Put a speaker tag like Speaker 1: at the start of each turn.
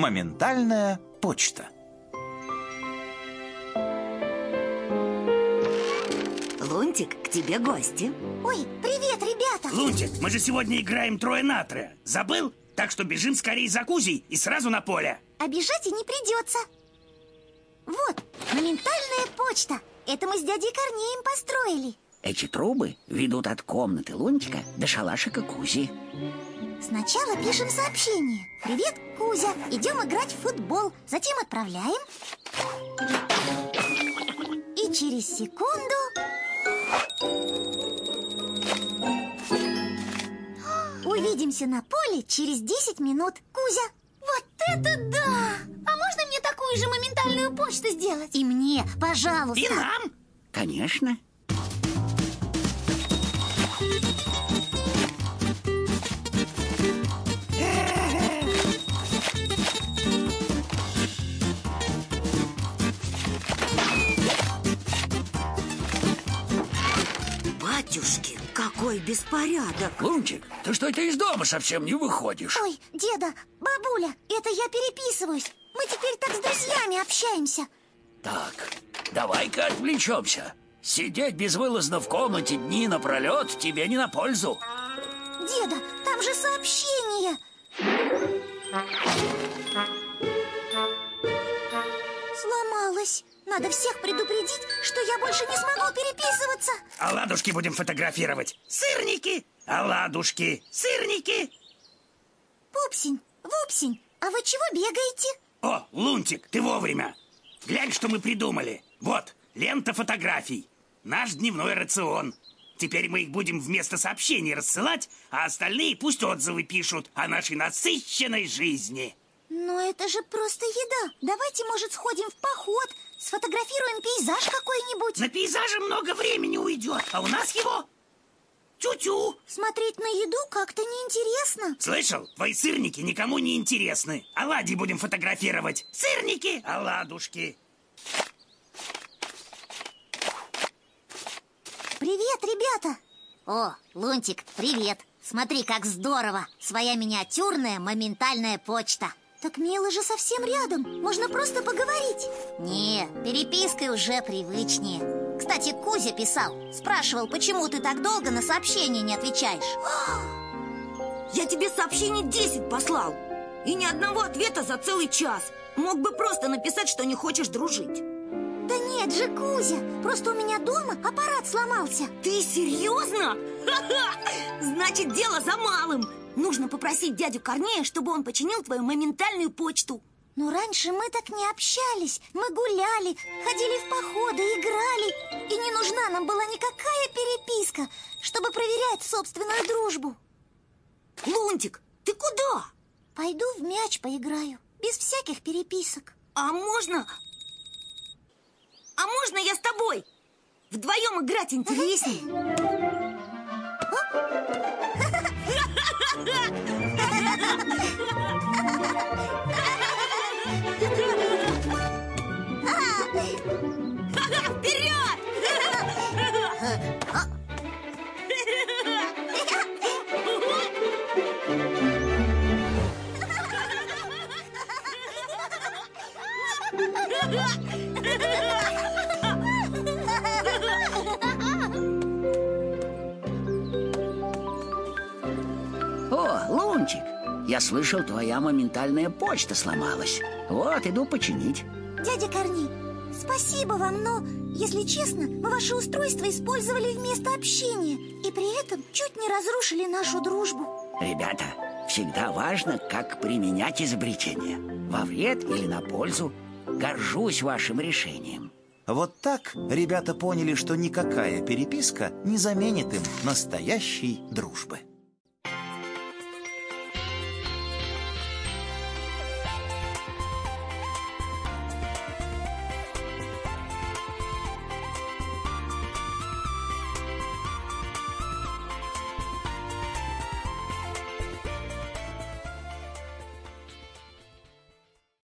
Speaker 1: Моментальная почта.
Speaker 2: Лунтик, к тебе гости.
Speaker 3: Ой, привет, ребята.
Speaker 4: Лунтик, мы же сегодня играем 3 на 3. Забыл? Так что бежим скорее за Кузей и сразу на поле.
Speaker 3: А бежать и не придется. Вот, моментальная почта. Это мы с дядей Корнеем построили.
Speaker 2: Эти трубы ведут от комнаты Лунтика до шалашика Кузи.
Speaker 3: Сначала пишем сообщение. Привет, Кузя, идем играть в футбол. Затем отправляем. И через секунду... Увидимся на поле через 10 минут. Кузя. Вот это да! А можно мне такую же моментальную почту сделать? И мне, пожалуйста.
Speaker 4: И нам?
Speaker 2: Конечно. Батюшки, какой беспорядок!
Speaker 5: Лунтик, ты что-то из дома совсем не выходишь.
Speaker 3: Ой, деда, бабуля, это я переписываюсь. Мы теперь так с друзьями общаемся.
Speaker 5: Так, давай-ка отвлечемся. Сидеть безвылазно в комнате дни напролет тебе не на пользу.
Speaker 3: Деда, там же сообщение. Сломалось. Надо всех предупредить, что я больше не смогу переписываться.
Speaker 4: Оладушки будем фотографировать. Сырники, оладушки, сырники.
Speaker 3: Пупсень, Вупсень, а вы чего бегаете?
Speaker 4: О, Лунтик, ты вовремя. Глянь, что мы придумали. Вот, лента фотографий. Наш дневной рацион. Теперь мы их будем вместо сообщений рассылать, а остальные пусть отзывы пишут о нашей насыщенной жизни.
Speaker 3: Но это же просто еда. Давайте, может, сходим в поход, сфотографируем пейзаж какой-нибудь.
Speaker 4: На пейзаже много времени уйдет, а у нас его тю-тю.
Speaker 3: Смотреть на еду как-то неинтересно.
Speaker 4: Слышал? Твои сырники никому не интересны. Оладьи будем фотографировать. Сырники, оладушки.
Speaker 3: Привет, ребята. О, Лунтик, привет. Смотри, как здорово. Своя миниатюрная моментальная почта. Так мило же совсем рядом. Можно просто поговорить. Не, перепиской уже привычнее. Кстати, Кузя писал. Спрашивал, почему ты так долго на сообщения не отвечаешь.
Speaker 6: Я тебе сообщений 10 послал. И ни одного ответа за целый час. Мог бы просто написать, что не хочешь дружить.
Speaker 3: Да нет же, Кузя. Просто у меня дома аппарат сломался.
Speaker 6: Ты серьезно? Значит, дело за малым. Нужно попросить дядю Корнея, чтобы он починил твою моментальную почту.
Speaker 3: Но раньше мы так не общались. Мы гуляли, ходили в походы, играли. И не нужна нам была никакая переписка, чтобы проверять собственную дружбу.
Speaker 6: Лунтик, ты куда?
Speaker 3: Пойду в мяч поиграю, без всяких переписок.
Speaker 6: А можно я с тобой? Вдвоем играть интереснее. Вперед!
Speaker 2: О, Лунтик, я слышал, твоя моментальная почта сломалась. Вот, иду починить.
Speaker 3: Дядя Корней, спасибо вам, но, если честно, мы ваше устройство использовали вместо общения. И при этом чуть не разрушили нашу дружбу.
Speaker 2: Ребята, всегда важно, как применять изобретение. Во вред или на пользу. Горжусь вашим решением.
Speaker 1: Вот так ребята поняли, что никакая переписка не заменит им настоящей дружбы.